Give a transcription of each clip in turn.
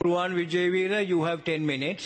Ruwan Wijayveera, you have 10 minutes.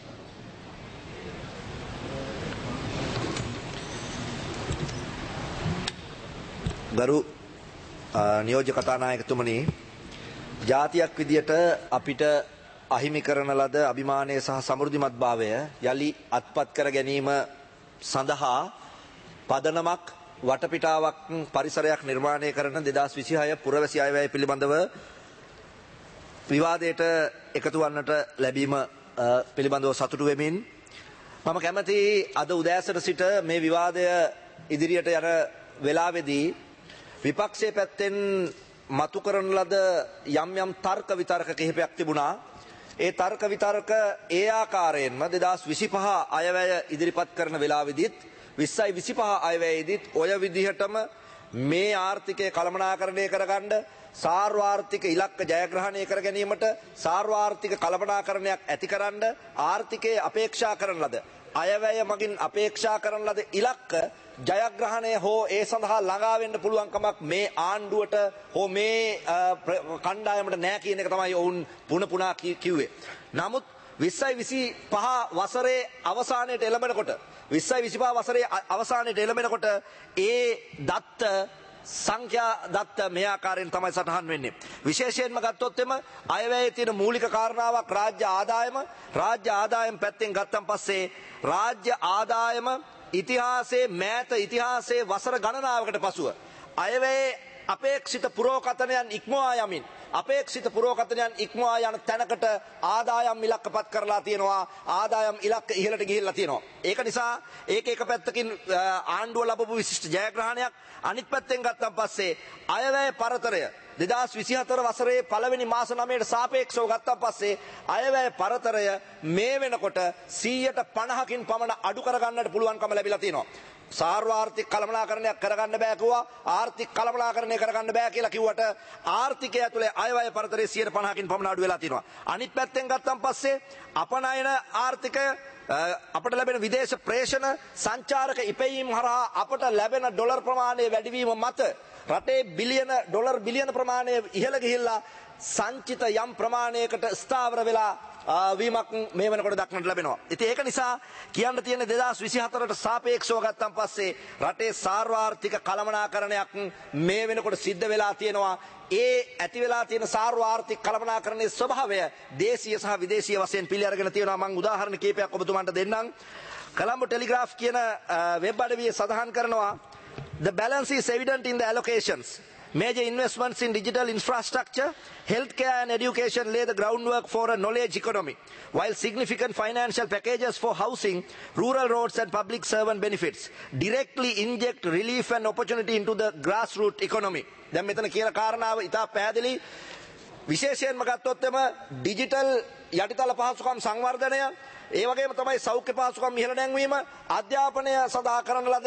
ගරු නියෝජ්‍ය කතානායකතුමනි, ජාතියක් විදියට අපිට අහිමි කරන ලද අභිමානය සහ සමෘද්ධිමත්භාවය යලි අත්පත් කර ගැනීම සඳහා පදනමක් වටපිටාවක් පරිසරයක් නිර්මාණය කරන 2026 පුරවැසි අයවැය පිළිබඳව විවාදයට එකතු වන්නට ලැබීම පිළිබඳව සතුටු වෙමින් මම කැමති අද උදෑසන සිට මේ විවාදය ඉදිරියට යන වෙලාවේදී විපක්ෂයේ පැත්තෙන් මතු කරන ලද යම් යම් තර්ක විතර්ක කිහිපයක් තිබුණා. ඒ තර්ක විතර්ක ඒ ආකාරයෙන්ම 2025 අයවැය ඉදිරිපත් කරන වෙලාවෙදිත් 2025 අයවැයේදීත් ඔය විදිහටම මේ ආර්ථිකය කළමනාකරණය කරගන්න, සාර්වාර්ථික ඉලක්ක ජයග්‍රහණය කර ගැනීමට සාර්වාර්ථික කළමනාකරණයක් ඇතිකරන්න ආර්ථිකයේ අපේක්ෂා කරන ලද අයවැය මගින් අපේක්ෂා කරන ලද ඉලක්ක ජයග්‍රහණය හෝ ඒ සඳහා ළඟා වෙන්න පුළුවන්කමක් මේ ආණ්ඩුවට හෝ මේ කණ්ඩායමට නැහැ කියන එක තමයි ඔවුන් පුනා කිව්වේ. නමුත් 2025 වසරේ අවසානයේට එළඹෙනකොට 2025 වසරේ අවසානයේට එළඹෙනකොට ඒ දත්ත සංඛ්‍යා දත්ත මේ ආකාරයෙන් තමයි සටහන් වෙන්නේ. විශේෂයෙන්ම ගත්තොත් එම අයවැයේ තියෙන මූලික කාරණාවක් රාජ්‍ය ආදායම පැත්තෙන් ගත්තන් පස්සේ රාජ්‍ය ආදායම ඉතිහාසයේ මෑත ඉතිහාසයේ වසර ගණනාවකට පසුව අයවැයේ අපේක්ෂිත පුරෝකථනයන් ඉක්මවා යන තැනකට ආදායම් ඉලක්කපත් කරලා තියෙනවා. ආදායම් ඉලක්ක ඉහළට ගිහිල්ලා තියෙනවා. ඒක නිසා ඒක එක පැත්තකින් ආණ්ඩුව ලැබපු විශිෂ්ට ජයග්‍රහණයක්. අනිත් පැත්තෙන් ගත්තන් පස්සේ අයවැය පරතරය 2024 වසරේ පළවෙනි මාස 9ට සාපේක්ෂව ගත්තන් පස්සේ අයවැය පරතරය මේ වෙනකොට 150කින් පමණ අඩු කරගන්නට පුළුවන්කම ලැබිලා තියෙනවා. සාර්වාර්ථික කළමනාකරණයක් කරගන්න බෑ කිව්වා. ආර්ථික කළමනාකරණය කරගන්න බෑ කියලා කිව්වට ආර්ථිකය ඇතුලේ අයවැය පරතරය 150කින් පමණ අඩු වෙලා තියෙනවා. අනිත් පැත්තෙන් ගත්තන් පස්සේ අපනයන ආර්ථිකය අපට ලැබෙන විදේශ ප්‍රේෂණ සංචාරක ඉපැයීම් හරහා අපට ලැබෙන ඩොලර් ප්‍රමාණය වැඩිවීම මත රටේ ඩොලර් බිලියන ප්‍රමාණය ඉහළ ගිහිල්ලා සංචිත යම් ප්‍රමාණයකට ස්ථාවර වෙලා වීමක් මේ වෙනකොට දක්නට ලැබෙනවා. ඉතින් ඒක නිසා කියන්න තියෙන 2024ට සාපේක්ෂව ගත්තන් පස්සේ රටේ සාර්වාර්ථික කළමනාකරණයක් මේ වෙනකොට සිද්ධ වෙලා තියෙනවා. ඒ ඇති වෙලා තියෙන සාර්වාර්ථික කළමනාකරණයේ ස්වභාවය දේශීය සහ විදේශීය වශයෙන් පිළි අරගෙන තියෙනවා. මම උදාහරණ කීපයක් ඔබතුමන්ට දෙන්නම්. කොළඹ ටෙලිග්‍රාෆ් කියන වෙබ් අඩවිය සඳහන් කරනවා the balance is evident in the allocations. Major investments in digital infrastructure, healthcare and education lay the groundwork for a knowledge economy, while significant financial packages for housing, rural roads and public servant benefits directly inject relief and opportunity into the grassroots economy. දැන් මෙතන කියන කාරණාව ඉතා පැහැදිලි. විශේෂයෙන්ම ගත්තොත් එම digital යටිතල පහසුකම් සංවර්ධනය, ඒ වගේම තමයි සෞඛ්‍ය පහසුකම් ඉහළ නැංවීම, අධ්‍යාපනය සඳහා කරන ලද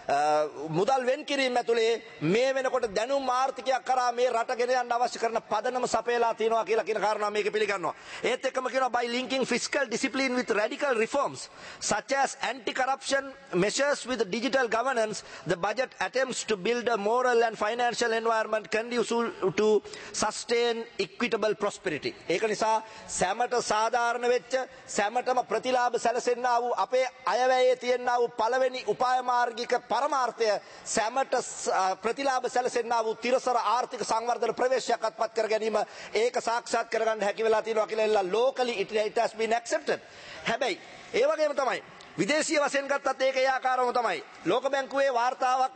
මුදල් වෙන් කිරීම ඇතුලේ මේ වෙනකොට දැනුම් ආර්ථිකයක් කරා මේ රට ගෙන යන්න අවශ්‍ය කරන පදනම සපයලා තියෙනවා කියලා කියන කාරණාව මේක පිළිගන්නවා. ඒත් එක්කම කියනවා by linking fiscal discipline with radical reforms such as anti-corruption measures with digital governance, the budget attempts to build a moral and financial environment conducive to sustain equitable prosperity. ඒක නිසා සෑමට සාධාරණ වෙච්ච සෑමටම ප්‍රතිලාභ සැලසෙන්නා වූ අපේ අයවැයේ තියෙනා වූ පළවෙනි උපාය මාර්ගික පරමාර්ථය සෑමට ප්‍රතිලාභ සැලසෙන්නා වූ තිරසර ආර්ථික සංවර්ධන ප්‍රවේශයක් අත්පත් කර ගැනීම ඒක සාක්ෂාත් කරගන්න හැකි වෙලා තියෙනවා කියලා locally it has been accepted. හැබැයි ඒ වගේම තමයි විදේශීය වශයෙන් ගත්තත් ඒක ඒ ආකාරවම තමයි. ලෝක බැංකුවේ වාර්තාවක්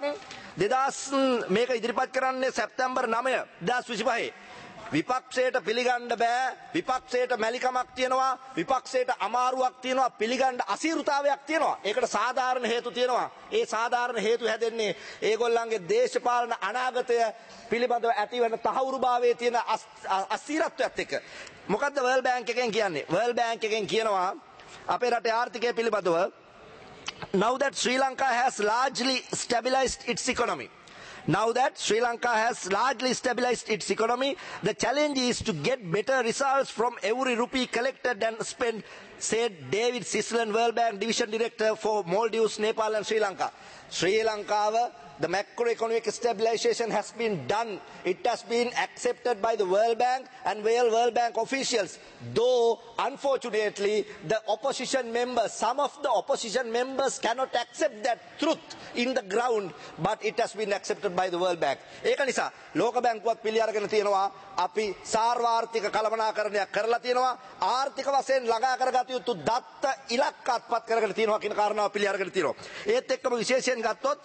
2000 මේක ඉදිරිපත් කරන්නේ සැප්තැම්බර් 9 2025. විපක්ෂයට පිළිගන්න බෑ, විපක්ෂයට මැලිකමක් තියෙනවා, විපක්ෂයට අමාරුවක් තියෙනවා, පිළිගන්න අසීරුතාවයක් තියෙනවා. ඒකට සාධාරණ හේතු තියෙනවා. ඒ සාධාරණ හේතු හැදෙන්නේ ඒගොල්ලන්ගේ දේශපාලන අනාගතය පිළිබඳව ඇතිවන තහවුරුභාවයේ තියෙන අස්ථිරත්වයත් එක්ක. මොකද්ද World Bank එකෙන් කියන්නේ? World Bank එකෙන් කියනවා අපේ රටේ ආර්ථිකය පිළිබඳව now that Sri Lanka has largely stabilized its economy, Now that Sri Lanka has largely stabilized its economy, the challenge is to get better results from every rupee collected and spent, said David Sisland, World Bank Division Director for Maldives, Nepal and Sri Lanka. Sri Lanka, the macroeconomic stabilization has been done. It has been accepted by the World Bank and World Bank officials. Though, unfortunately, the opposition members, some of the opposition members cannot accept that truth in the ground, but it has been accepted by the World Bank. ඒක නිසා ලෝක බැංකුවත් පිළි අරගෙන තියෙනවා අපි සාර්වාර්ථික කළමනාකරණයක් කරලා තියෙනවා ආර්ථික වශයෙන් ළඟා කරගත යුතු දත්ත ඉලක්ක අත්පත් කරගෙන තියෙනවා කියන කාරණාව පිළි අරගෙන තියෙනවා. ඒත් එක්කම විශේෂයෙන් ගත්තොත්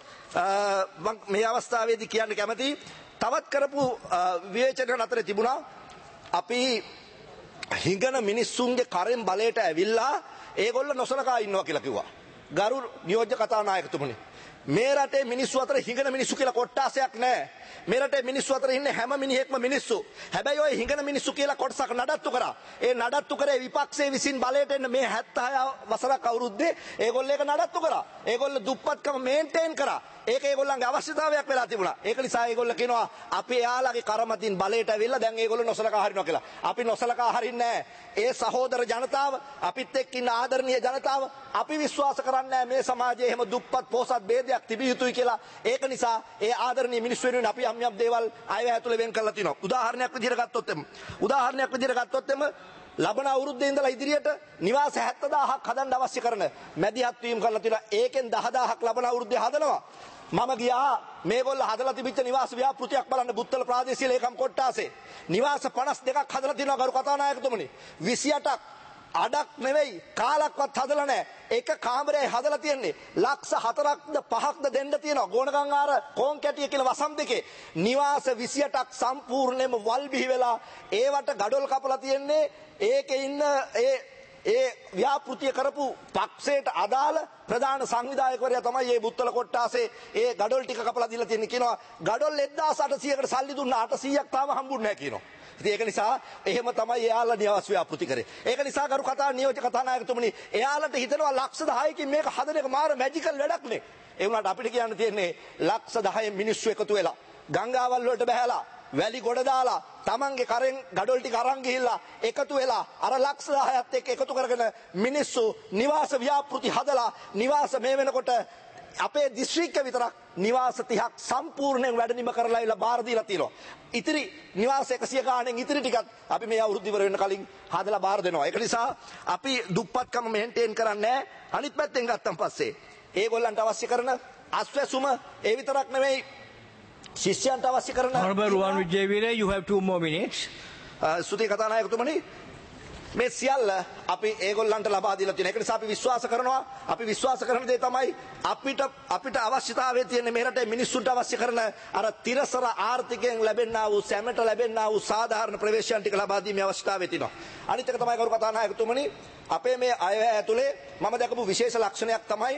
මේ අවස්ථාවේදී කියන්න කැමති තවත් කරපු විවේචන අතර තිබුණා අපි හිඟන මිනිස්සුන්ගේ කරෙන් බලයට ඇවිල්ලා ඒගොල්ලෝ නොසලකා ඉන්නවා කියලා කිව්වා. ගරු නියෝජ්‍ය කතානායකතුමනි මේ රටේ මිනිස්සු අතර හිඟන මිනිස්සු කියලා කොට්ටාසයක් නැහැ. මේ රටේ මිනිස්සු අතර ඉන්නේ හැම මිනිහෙක්ම මිනිස්සු. හැබැයි ඔය හිඟන මිනිස්සු කියලා කොටසක් නඩත්තු කරා. ඒ නඩත්තු කරේ විපක්ෂයේ විසින් බලයට එන්න මේ 76 වසරක් අවුරුද්දේ ඒගොල්ලෝ ඒක නඩත්තු කරා. ඒගොල්ලෝ දුප්පත්කම මේන්ටේන් කරා. ඒක ඒගොල්ලන්ගේ අවශ්‍යතාවයක් වෙලා තිබුණා. ඒක නිසා ඒගොල්ලෝ කියනවා අපි එයාලගේ කරමතින් බලයට ඇවිල්ලා දැන් ඒගොල්ලෝ නොසලකා හරිනවා කියලා. අපි නොසලකා හරින්නේ නැහැ. ඒ සහෝදර ජනතාව අපිත් එක්ක ඉන්න ආදරණීය ජනතාව අපි විශ්වාස කරන්නේ නැහැ මේ සමාජයේ එහෙම දුප්පත් පොහොසත් ભેදයක් තිබිය යුතුයි කියලා. ඒක නිසා ඒ ආදරණීය මිනිස්සු වෙනුවෙන් අපි යම් යම් දේවල් අයවැය ඇතුලේ වෙන් කරලා තිනවා. උදාහරණයක් විදිහට ගත්තොත් එම ලබන අවුරුද්දේ ඉඳලා ඉදිරියට නිවාස 70000ක් හදන්න අවශ්‍ය කරන මැදිහත් වීම කරලා තියෙනවා. ඒකෙන් 10000ක් ලබන අවුරුද්දේ හදනවා. මම ගියා මේගොල්ලෝ හදලා තිබිච්ච නිවාස ව්‍යාපෘතියක් බලන්න බුත්තල ප්‍රාදේශීය ලේකම් කොට්ටාසේ. නිවාස 52ක් හදලා තියෙනවා ගරු කතානායකතුමනි. 28ක් අඩක් නෙවෙයි කාලක්වත් හදලා නැහැ. එක කාමරයයි හදලා තියෙන්නේ. ලක්ෂ 4ක්ද 5ක්ද දෙන්න තියෙනවා. ගෝණගම් ආර කෝන් කැටිය කියලා වසම් දෙකේ නිවාස 28ක් සම්පූර්ණයෙන්ම වල් බිහි වෙලා ඒවට ගඩොල් කපලා තියෙන්නේ. ඒකේ ඉන්න ඒ ව්‍යාපෘතිය කරපු පක්ෂයට අදාළ ප්‍රධාන සංවිධායකවරයා තමයි මේ බුත්තල කොට්ටාසේ ඒ ගඩොල් ටික කපලා දීලා තියෙන්නේ කියනවා. ගඩොල් 1800කට සල්ලි දුන්නා 800ක් තාම හම්බුන්නේ නැහැ කියනවා. ඉතින් ඒක නිසා එහෙම තමයි එයාලා නිවාස ව්‍යාපෘති කරේ. ඒක නිසා කරු කතා නියෝජ්‍ය කතානායකතුමනි එයාලට හිතනවා ලක්ෂ 10කින් මේක හදන එක මාර මැජිකල් වැඩක් නේ. ඒ වුණාට අපිට කියන්න තියෙන්නේ ලක්ෂ 10 මිනිස්සු එකතු වෙලා ගංගාවල් වලට බහැලා වැලි ගොඩ දාලා තමන්ගේ කරෙන් ගඩොල් ටික අරන් ගිහිල්ලා එකතු වෙලා අර ලක්ෂ 10ත් එක්ක එකතු කරගෙන මිනිස්සු නිවාස ව්‍යාපෘති හදලා නිවාස මේ වෙනකොට අපේ දිස්ත්‍රික්ක විතරක් නිවාස 30ක් සම්පූර්ණයෙන් වැඩනිම කරලා ඉල බාර දීලා තියෙනවා. ඉතිරි නිවාස 100 ගාණෙන් ඉතිරි ටිකත් අපි මේ අවුරුද්ද ඉවර වෙන්න කලින් හදලා බාර දෙනවා. ඒක නිසා අපි දුප්පත්කම මේන්ටේන් කරන්නේ නැහැ. අනිත් පැත්තෙන් ගත්තන් පස්සේ ඒගොල්ලන්ට අවශ්‍ය කරන අස්වැසුම ඒ විතරක් නෙවෙයි ශිෂ්‍යයන්ට අවශ්‍ය කරන Honorable Ruwan Wijayweera, you have 2 more minutes. ස්තුති කතානායකතුමනි මේ සියල්ල අපි ඒගොල්ලන්ට ලබා දීලා තියෙනවා. ඒක නිසා අපි විශ්වාස කරන දේ තමයි අපිට අවශ්‍යතාවය තියෙන මේ රටේ මිනිස්සුන්ට අවශ්‍ය කරන අර තිරසර ආර්ථිකයෙන් ලැබෙනා වූ සැමට ලැබෙනා වූ සාධාරණ ප්‍රවේශයන් ටික ලබා දීමේ අවශ්‍යතාවය තියෙනවා. අනිත් එක තමයි කරු කතානායකතුමනි අපේ මේ අයවැය ඇතුලේ මම දැකපු විශේෂ ලක්ෂණයක් තමයි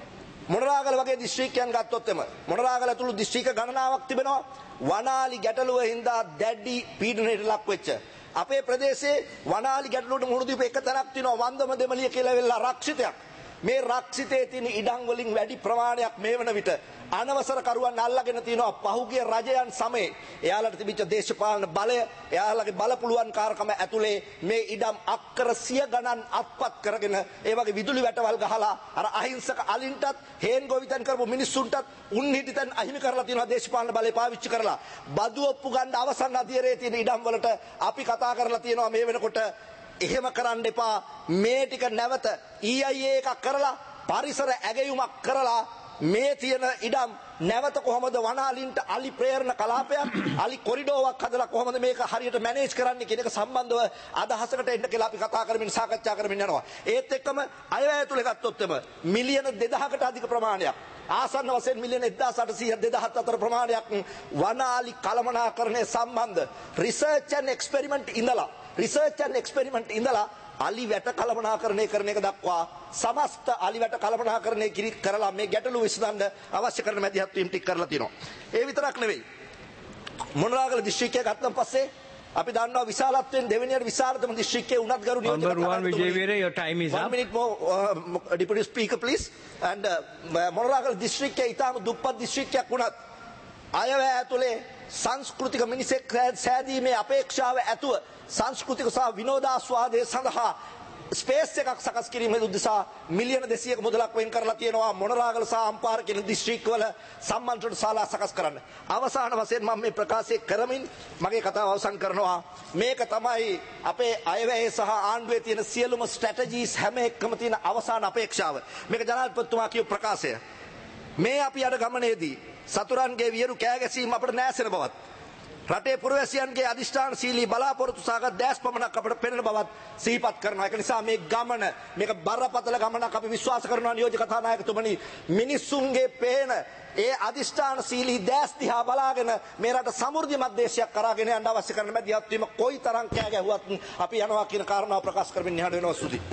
මොනරාගල වගේ දිස්ත්‍රික්කයන් ගත්තොත් එම මොනරාගල ඇතුළු දිස්ත්‍රික්ක ගණනාවක් තිබෙනවා වනාලි ගැටලුව හින්දා දැඩි පීඩනයට ලක් වෙච්ච අපේ ප්‍රදේශයේ වනාලි ගැටලුවට මුහුණ දීපු එක තැනක් තියෙනවා වන්දම දෙමළිය කියලා වෙලා රක්ෂිතයක්. මේ රක්ෂිතයේ තියෙන ඉඩම් වලින් වැඩි ප්‍රමාණයක් මේ වන විට අනවසර කරුවන් අල්ලගෙන තිනවා පහුගිය රජයන් සමයේ. එයාලට තිබිච්ච දේශපාලන බලය, එයාලගේ බලපුලුවන් කාර්කම ඇතුලේ මේ ඉඩම් අක්කර 100 ගණන් අත්පත් කරගෙන ඒ වගේ විදුලි වැටවල් ගහලා අර අහිංසක අලින්ටත් හේන් ගොවිතැන් කරපු මිනිස්සුන්ටත් උන්හිටිතන් අහිමි කරලා තිනවා දේශපාලන බලය පාවිච්චි කරලා. බදු ඔප්පු ගන්න අවසන් අධිරයේ තියෙන ඉඩම් වලට අපි කතා කරලා තියෙනවා මේ වෙනකොට එහෙම කරන්න එපා. මේ ටික නැවත EIA එකක් කරලා පරිසර ඇගයුමක් කරලා මේ තියෙන ඉඩම් නැවත කොහොමද වනාලින්ට අලි ප්‍රේරණ කලාපයක් අලි කොරිඩෝවක් හදලා කොහොමද මේක හරියට මැනේජ් කරන්නේ කියන එක සම්බන්ධව අදහසකට එන්න කියලා අපි කතා කරමින් සාකච්ඡා කරමින් යනවා. ඒත් එක්කම අයවැය තුල ගත්තොත් එම මිලියන 2000කට අධික ප්‍රමාණයක් ආසන්න වශයෙන් මිලියන 1800 2000 අතර ප්‍රමාණයක් වනාලි කළමනාකරණය සම්බන්ධ රිසර්ච් ඇන්ඩ් එක්ස්පෙරිමන්ට් ඉඳලා අලි වැට කළමනාකරණය කරන එක දක්වා සමස්ත අලි වැට කළමනාකරණය කරලා මේ ගැටලු විසඳන්න අවශ්‍ය කරන මැදිහත් වීම ටික කරලා තියෙනවා. ඒ විතරක් නෙවෙයි. මොනරාගල දිස්ත්‍රික්කය ගත්තන් පස්සේ අපි දන්නවා විශාලත්වයෙන් දෙවෙනියට විශාලතම දිස්ත්‍රික්කයේ උනත් ගරු නියෝජ්‍ය Honorable Ruwan Wijayweera, your time is 1 up. minute more, deputy speaker please. And Monaragala දිස්ත්‍රික්කයේ ඊටම දුප්පත් දිස්ත්‍රික්කයක් වුණත් අයවැය ඇතුලේ සංස්කෘතික මිනිසෙක් සෑදීමේ අපේක්ෂාව ඇතුව සංස්කෘතික සහ විනෝදාස්වාදය සඳහා ස්පේස් එකක් සකස් කිරීමේ උදෙසා මිලියන 200ක මුදලක් වෙන් කරලා තියෙනවා මොනරාගල සහ අම්පාර කියන දිස්ත්‍රික්කවල සම්මන්ත්‍රණ ශාලා සකස් කරන්න. අවසාන වශයෙන් මම මේ ප්‍රකාශය කරමින් මගේ කතාව අවසන් කරනවා. මේක තමයි අපේ අයවැය සහ ආණ්ඩුවේ තියෙන සියලුම ස්ට්‍රැටජිස් හැම එකම තියෙන අවසාන අපේක්ෂාව. මේක ජනාධිපතිතුමා කියපු ප්‍රකාශය. මේ අපි අර ගමනේදී සතුරන්ගේ වියරු කෑ ගැසීම අපිට නැසෙන බවත් රටේ පුරවැසියන්ගේ අධිෂ්ඨානශීලී බලාපොරොත්තු සාගත දැස් පමණක් අපිට පෙනෙන බවත් සිහිපත් කරනවා. ඒක නිසා මේ ගමන මේක බරපතල ගමනක් අපි විශ්වාස කරනවා නියෝජ්‍ය කතානායකතුමනි. මිනිස්සුන්ගේ පේන ඒ අධිෂ්ඨානශීලී දැස් දිහා බලාගෙන මේ රට සමෘද්ධිමත් දේශයක් කරාගෙන යන්න අවශ්‍ය කරන මැදිහත් වීම කොයිතරම් කෑ ගැහුවත් අපි යනවා කියන කාරණාව ප්‍රකාශ කරමින් නිහඬ වෙනවා. සුදි.